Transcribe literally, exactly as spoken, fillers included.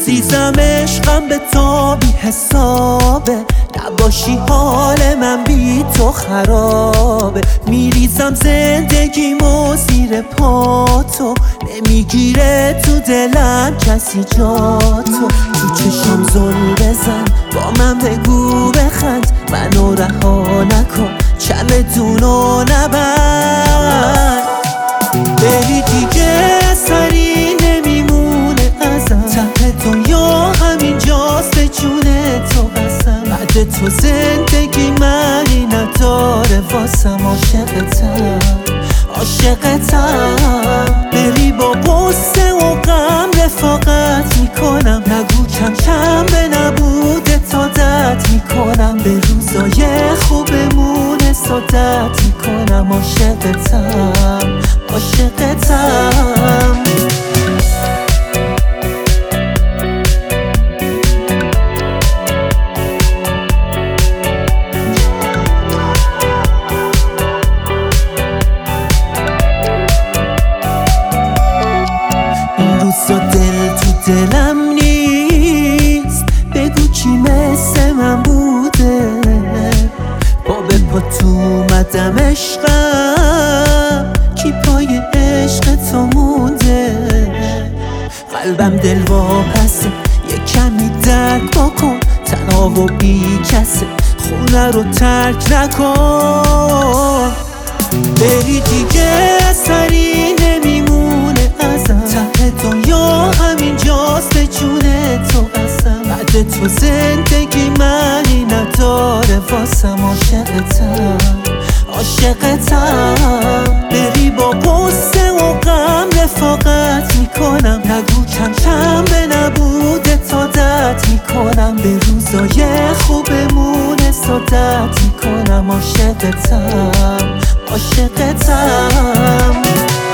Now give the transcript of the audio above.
عزیزم عشقم به تو بی حسابه، نباشی حال من بی تو خرابه. میریزم زندگیمو زیر پاتو، نمیگیره تو دلم کسی جا تو. تو چشم زل بزن، با من بگو بخند، منو رها نکن، چمدونو نبند. بری دیگه سری نمیمونه ازم، ته دنیا همینجاست به جون تو قسم. بعد تو زندگی معنی نداره واسم، عاشقتم عاشقتم. بری با غصه و غم رفاقت میکنم، نگو کم کم به نبود عادت میکنم. به روزای خوبمون عادت میکنم، عاشقتم عاشقتم. این روزا دل تو دلم نیست، بگو کی مثل من بوده. با به پا تو اومدم عشقم، کی پای عشق تو مونده. قلبم دل واپسه، یه کمی درک بکن، تنها و بی کسه، خونه رو ترک نکن. بری دیگه سری نمیمونه ازم، ته دنیا همینجاست به جون تو قسم. بعد تو زندگی معنی نداره واسم، عاشقتم عاشقتم. بری با غصه و غم رفاقت میکنم، نگو کم کم به نبود عادت میکنم. به روزای خوبمون عادت میکنم، عاشقتم عاشقتم.